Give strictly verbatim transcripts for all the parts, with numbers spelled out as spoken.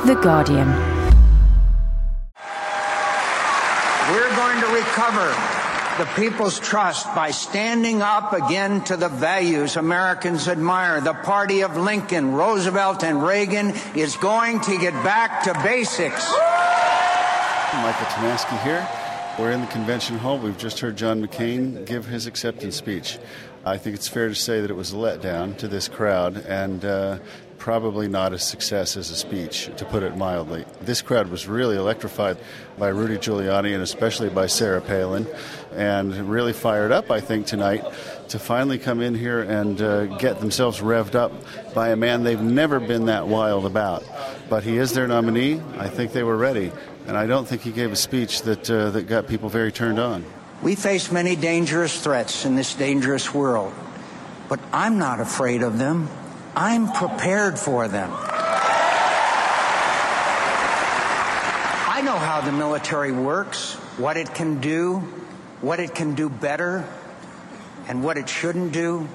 The Guardian. We're going to recover the people's trust by standing up again to the values Americans admire. The party of Lincoln, Roosevelt, and Reagan is going to get back to basics. Michael Tomasky here. We're in the convention hall. We've just heard John McCain give his acceptance speech. I think it's fair to say that it was a letdown to this crowd and uh, probably not a success as a speech, to put it mildly. This crowd was really electrified by Rudy Giuliani and especially by Sarah Palin, and really fired up, I think, tonight to finally come in here and uh, get themselves revved up by a man they've never been that wild about. But he is their nominee. I think they were ready, and I don't think he gave a speech that uh, that got people very turned on. We face many dangerous threats in this dangerous world, but I'm not afraid of them. I'm prepared for them. I know how the military works, what it can do, what it can do better, and what it shouldn't do.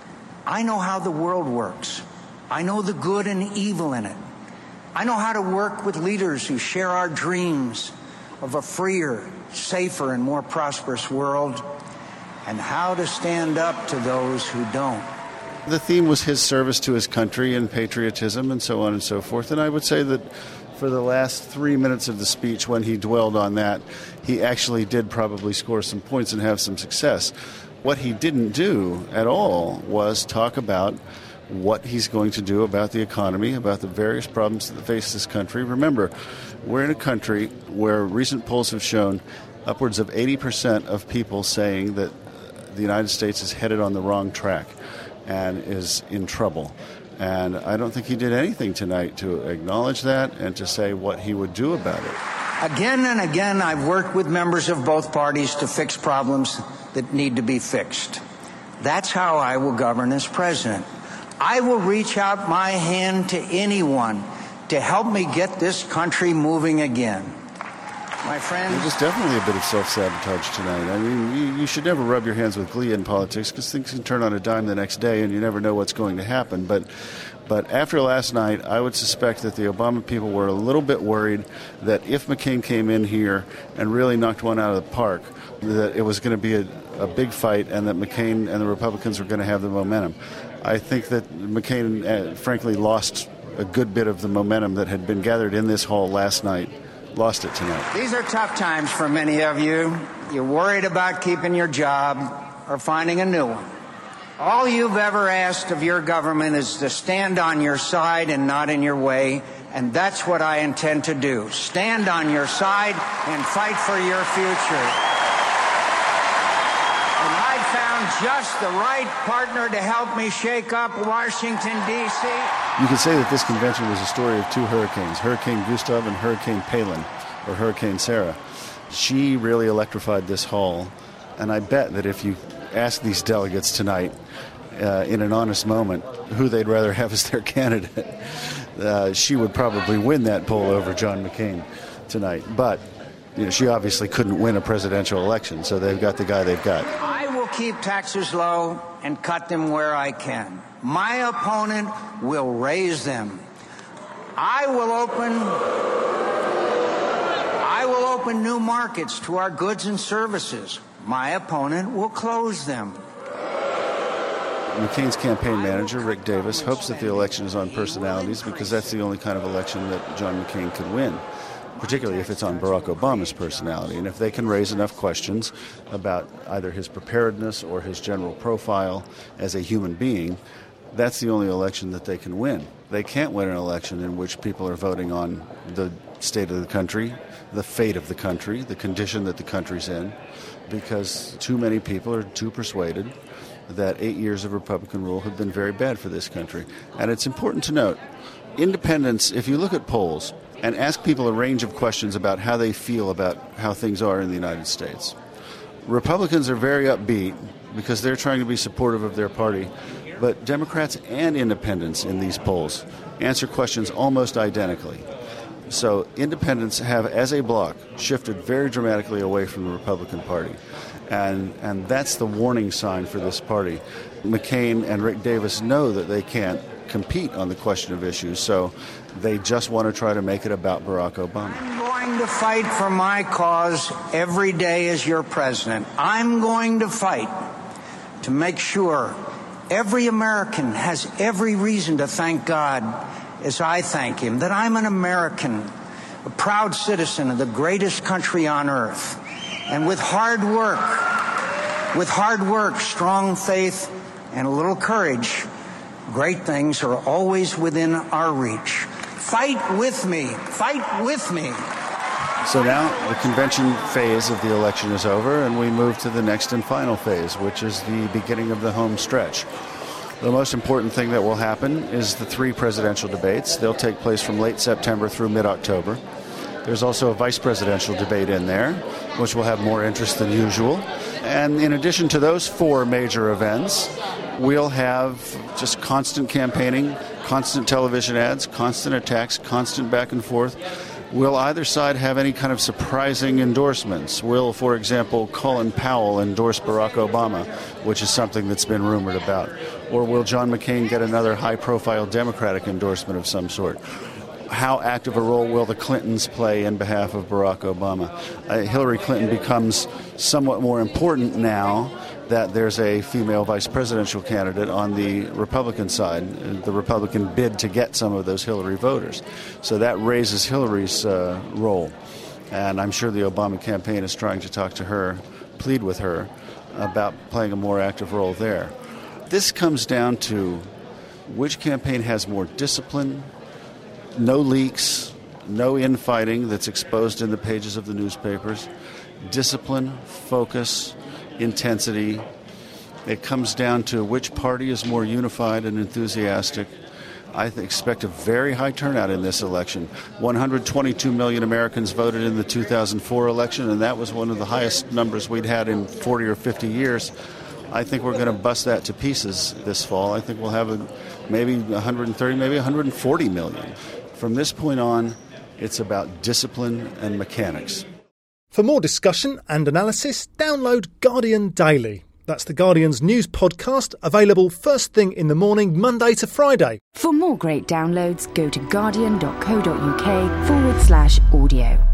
I know how the world works. I know the good and evil in it. I know how to work with leaders who share our dreams of a freer, safer, and more prosperous world, and how to stand up to those who don't. The theme was his service to his country and patriotism and so on and so forth. And I would say that for the last three minutes of the speech, when he dwelled on that, he actually did probably score some points and have some success. What he didn't do at all was talk about what he's going to do about the economy, about the various problems that face this country. Remember, we're in a country where recent polls have shown upwards of eighty percent of people saying that the United States is headed on the wrong track and is in trouble. And I don't think he did anything tonight to acknowledge that and to say what he would do about it. Again and again, I've worked with members of both parties to fix problems that need to be fixed. That's how I will govern as president. I will reach out my hand to anyone to help me get this country moving again. My friends, there's definitely a bit of self-sabotage tonight. I mean, you, you should never rub your hands with glee in politics because things can turn on a dime the next day and you never know what's going to happen. But but after last night, I would suspect that the Obama people were a little bit worried that if McCain came in here and really knocked one out of the park, that it was going to be a, a big fight and that McCain and the Republicans were going to have the momentum. I think that McCain, uh, frankly, lost a good bit of the momentum that had been gathered in this hall last night. Lost it tonight. These are tough times for many of you. You're worried about keeping your job or finding a new one. All you've ever asked of your government is to stand on your side and not in your way, and that's what I intend to do. Stand on your side and fight for your future. And I found just the right partner to help me shake up Washington, D C You could say that this convention was a story of two hurricanes, Hurricane Gustav and Hurricane Palin, or Hurricane Sarah. She really electrified this hall, and I bet that if you ask these delegates tonight uh, in an honest moment who they'd rather have as their candidate, uh, she would probably win that poll over John McCain tonight. But you know, she obviously couldn't win a presidential election, so they've got the guy they've got. I will keep taxes low and cut them where I can. My opponent will raise them. I will open I will open new markets to our goods and services. My opponent will close them. McCain's campaign manager, Rick Davis, hopes that the election is on personalities because that's the only kind of election that John McCain could win, particularly if it's on Barack Obama's personality. And if they can raise enough questions about either his preparedness or his general profile as a human being, that's the only election that they can win. They can't win an election in which people are voting on the state of the country, the fate of the country, the condition that the country's in, because too many people are too persuaded that eight years of Republican rule have been very bad for this country. And it's important to note, independents, if you look at polls and ask people a range of questions about how they feel about how things are in the United States, Republicans are very upbeat because they're trying to be supportive of their party, but Democrats and independents in these polls answer questions almost identically. So independents have, as a bloc, shifted very dramatically away from the Republican Party. And and that's the warning sign for this party. McCain and Rick Davis know that they can't compete on the question of issues. So they just want to try to make it about Barack Obama. I'm going to fight for my cause every day as your president. I'm going to fight to make sure every American has every reason to thank God as I thank him, that I'm an American, a proud citizen of the greatest country on earth. And with hard work, with hard work, strong faith, and a little courage, great things are always within our reach. Fight with me. Fight with me. So now the convention phase of the election is over, and we move to the next and final phase, which is the beginning of the home stretch. The most important thing that will happen is the three presidential debates. They'll take place from late September through mid-October. There's also a vice presidential debate in there, which will have more interest than usual. And in addition to those four major events, we'll have just constant campaigning, constant television ads, constant attacks, constant back and forth. Will either side have any kind of surprising endorsements? Will, for example, Colin Powell endorse Barack Obama, which is something that's been rumored about? Or will John McCain get another high-profile Democratic endorsement of some sort? How active a role will the Clintons play in behalf of Barack Obama? Uh, Hillary Clinton becomes somewhat more important now that there's a female vice presidential candidate on the Republican side, the Republican bid to get some of those Hillary voters. So that raises Hillary's uh, role. And I'm sure the Obama campaign is trying to talk to her, plead with her about playing a more active role there. This comes down to which campaign has more discipline, no leaks, no infighting that's exposed in the pages of the newspapers, discipline, focus, intensity. It comes down to which party is more unified and enthusiastic. I th- expect a very high turnout in this election. one hundred twenty-two million Americans voted in the two thousand four election, and that was one of the highest numbers we'd had in forty or fifty years. I think we're going to bust that to pieces this fall. I think we'll have a, maybe one hundred thirty, maybe one hundred forty million. From this point on, it's about discipline and mechanics. For more discussion and analysis, download Guardian Daily. That's the Guardian's news podcast, available first thing in the morning, Monday to Friday. For more great downloads, go to guardian.co.uk forward slash audio.